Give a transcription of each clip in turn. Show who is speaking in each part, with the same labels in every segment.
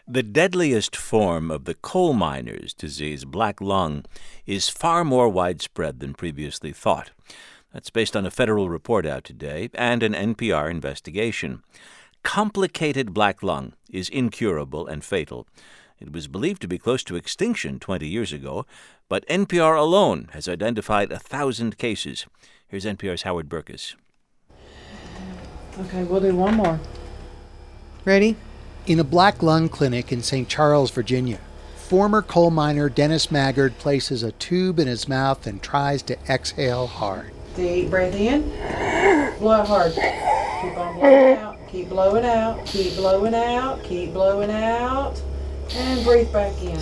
Speaker 1: The deadliest form of the coal miner's disease, black lung, is far more widespread than previously thought. That's based on a federal report out today and an NPR investigation. Complicated black lung is incurable and fatal. It was believed to be close to extinction 20 years ago, but NPR alone has identified 1,000 cases. Here's NPR's Howard Burkus.
Speaker 2: Okay, we'll do one more. Ready?
Speaker 3: In a black lung clinic in St. Charles, Virginia, former coal miner Dennis Maggard places a tube in his mouth and tries to exhale hard.
Speaker 2: Deep breath in, blow hard. Keep on blowing out, keep blowing out, keep blowing out, keep blowing out, and breathe back in.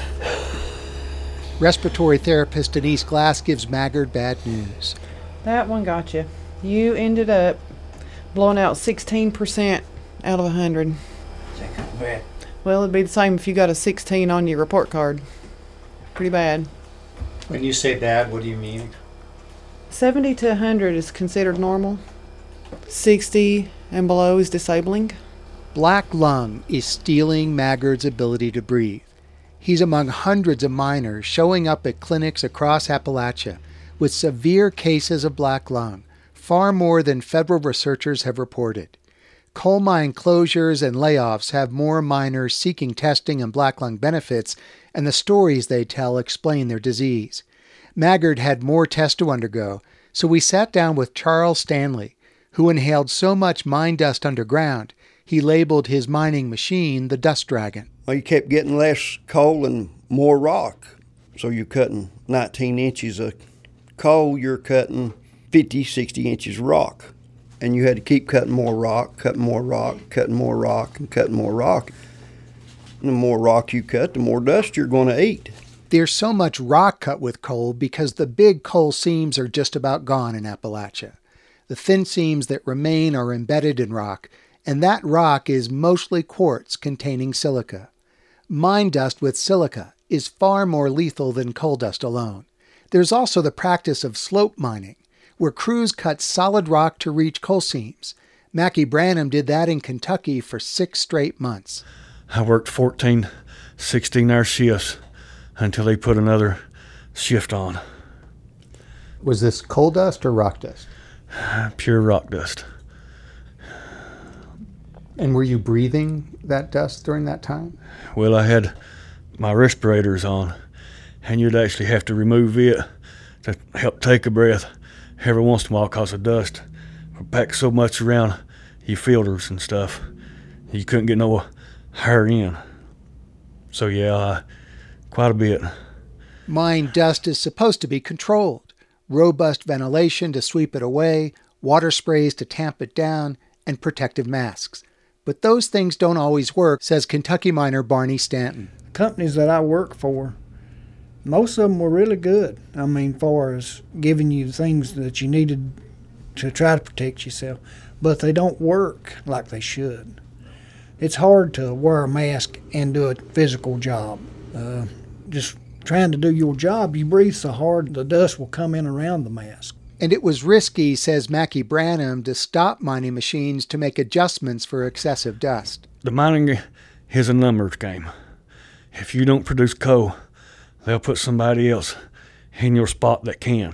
Speaker 3: Respiratory therapist Denise Glass gives Maggard bad news.
Speaker 2: That one got you. You ended up blowing out 16% out of 100. Well, it'd be the same if you got a 16 on your report card. Pretty bad.
Speaker 4: When you say bad, what do you mean?
Speaker 2: 70 to 100 is considered normal. 60 and below is disabling.
Speaker 3: Black lung is stealing Maggard's ability to breathe. He's among hundreds of miners showing up at clinics across Appalachia with severe cases of black lung, far more than federal researchers have reported. Coal mine closures and layoffs have more miners seeking testing and black lung benefits, and the stories they tell explain their disease. Maggard had more tests to undergo, so we sat down with Charles Stanley, who inhaled so much mine dust underground, he labeled his mining machine the Dust Dragon.
Speaker 5: Well, you kept getting less coal and more rock, so you're cutting 19 inches of coal, you're cutting 50, 60 inches of rock. And you had to keep cutting more rock, cutting more rock, cutting more rock, and cutting more rock. And the more rock you cut, the more dust you're going to eat.
Speaker 3: There's so much rock cut with coal because the big coal seams are just about gone in Appalachia. The thin seams that remain are embedded in rock, and that rock is mostly quartz containing silica. Mine dust with silica is far more lethal than coal dust alone. There's also the practice of slope mining, where crews cut solid rock to reach coal seams. Mackie Branham did that in Kentucky for 6 straight months.
Speaker 6: I worked 14, 16-hour shifts until they put another shift on.
Speaker 4: Was this coal dust or rock dust?
Speaker 6: Pure rock dust.
Speaker 4: And were you breathing that dust during that time?
Speaker 6: Well, I had my respirators on, and you'd actually have to remove it to help take a breath every once in a while because the dust packed so much around your filters and stuff. You couldn't get no air in. So yeah, quite a bit.
Speaker 3: Mine dust is supposed to be controlled. Robust ventilation to sweep it away, water sprays to tamp it down, and protective masks. But those things don't always work, says Kentucky miner Barney Stanton.
Speaker 7: Companies that I work for, most of them were really good. I mean, far as giving you things that you needed to try to protect yourself, but they don't work like they should. It's hard to wear a mask and do a physical job. Just trying to do your job, you breathe so hard, the dust will come in around the mask.
Speaker 3: And it was risky, says Mackie Branham, to stop mining machines to make adjustments for excessive dust.
Speaker 6: The mining is a numbers game. If you don't produce coal, they'll put somebody else in your spot that can.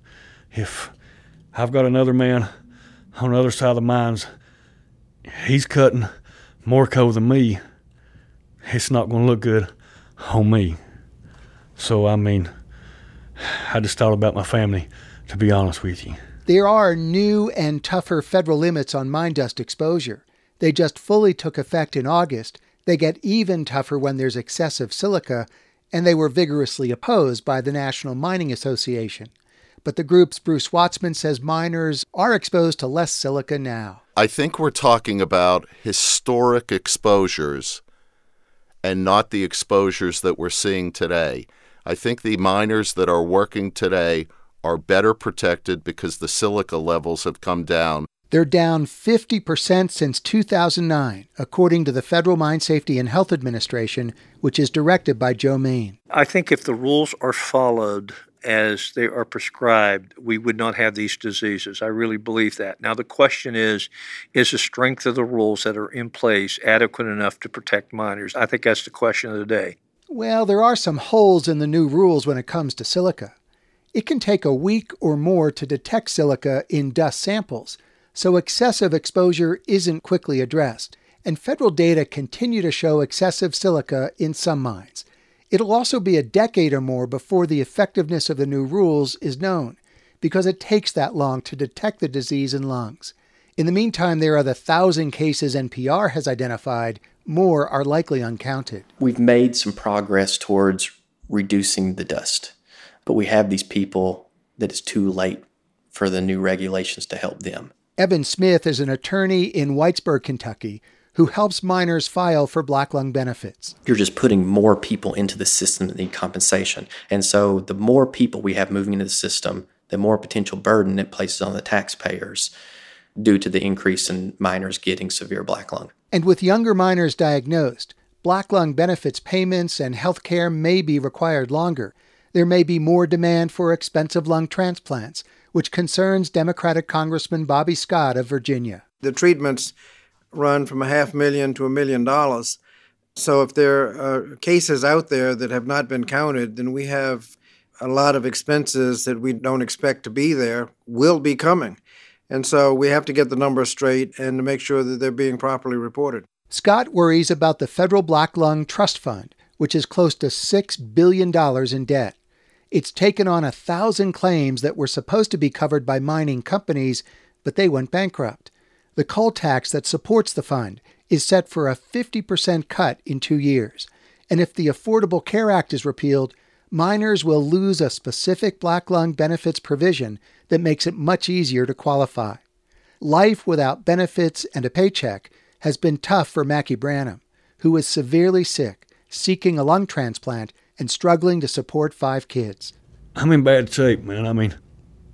Speaker 6: If I've got another man on the other side of the mines, he's cutting more coal than me, it's not going to look good on me. So, I mean, I just thought about my family, to be honest with you.
Speaker 3: There are new and tougher federal limits on mine dust exposure. They just fully took effect in August. They get even tougher when there's excessive silica, and they were vigorously opposed by the National Mining Association. But the group's Bruce Watsman says miners are exposed to less silica now.
Speaker 8: I think we're talking about historic exposures and not the exposures that we're seeing today. I think the miners that are working today are better protected because the silica levels have come down.
Speaker 3: They're down 50% since 2009, according to the Federal Mine Safety and Health Administration, which is directed by Joe Main.
Speaker 9: I think if the rules are followed as they are prescribed, we would not have these diseases. I really believe that. Now, the question is the strength of the rules that are in place adequate enough to protect minors? I think that's the question of the day.
Speaker 3: Well, there are some holes in the new rules when it comes to silica. It can take a week or more to detect silica in dust samples, so excessive exposure isn't quickly addressed, and federal data continue to show excessive silica in some mines. It'll also be a decade or more before the effectiveness of the new rules is known, because it takes that long to detect the disease in lungs. In the meantime, there are the 1,000 cases NPR has identified. More are likely uncounted.
Speaker 10: We've made some progress towards reducing the dust, but we have these people that it's too late for the new regulations to help them.
Speaker 3: Evan Smith is an attorney in Whitesburg, Kentucky, who helps miners file for black lung benefits.
Speaker 10: You're just putting more people into the system that need compensation. And so the more people we have moving into the system, the more potential burden it places on the taxpayers due to the increase in miners getting severe black lung.
Speaker 3: And with younger miners diagnosed, black lung benefits payments and health care may be required longer. There may be more demand for expensive lung transplants, which concerns Democratic Congressman Bobby Scott of Virginia.
Speaker 11: The treatments run from $500,000 to $1 million. So if there are cases out there that have not been counted, then we have a lot of expenses that we don't expect to be there will be coming. And so we have to get the numbers straight and to make sure that they're being properly reported.
Speaker 3: Scott worries about the Federal Black Lung Trust Fund, which is close to $6 billion in debt. It's taken on 1,000 claims that were supposed to be covered by mining companies, but they went bankrupt. The coal tax that supports the fund is set for a 50% cut in 2 years. And if the Affordable Care Act is repealed, miners will lose a specific black lung benefits provision that makes it much easier to qualify. Life without benefits and a paycheck has been tough for Mackie Branham, who is severely sick, seeking a lung transplant, and struggling to support 5 kids.
Speaker 6: I'm in bad shape, man. I mean,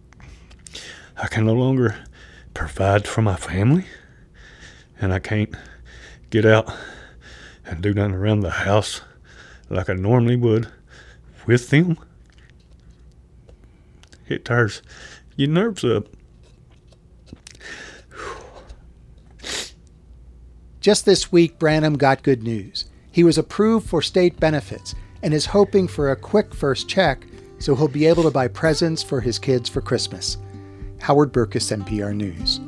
Speaker 6: I can no longer provide for my family, and I can't get out and do nothing around the house like I normally would with them. It tears your nerves up.
Speaker 3: Just this week, Branham got good news. He was approved for state benefits and is hoping for a quick first check so he'll be able to buy presents for his kids for Christmas. Howard Burkus, NPR News.